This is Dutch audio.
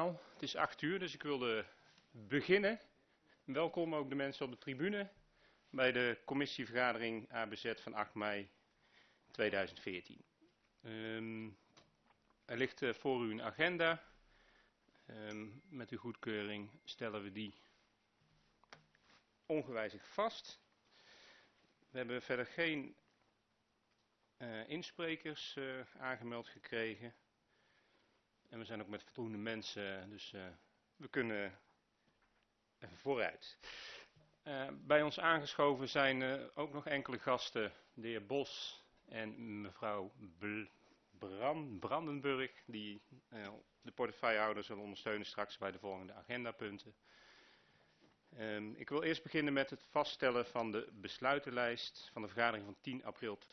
Het is 8 uur, dus ik wilde beginnen. Welkom ook de mensen op de tribune bij de commissievergadering ABZ van 8 mei 2014. Er ligt voor u een agenda. Met uw goedkeuring stellen we die ongewijzigd vast. We hebben verder geen insprekers aangemeld gekregen. En we zijn ook met voldoende mensen, dus we kunnen even vooruit. Bij ons aangeschoven zijn ook nog enkele gasten, de heer Bos en mevrouw Brandenburg, die de portefeuillehouder zullen ondersteunen straks bij de volgende agendapunten. Ik wil eerst beginnen met het vaststellen van de besluitenlijst van de vergadering van 10 april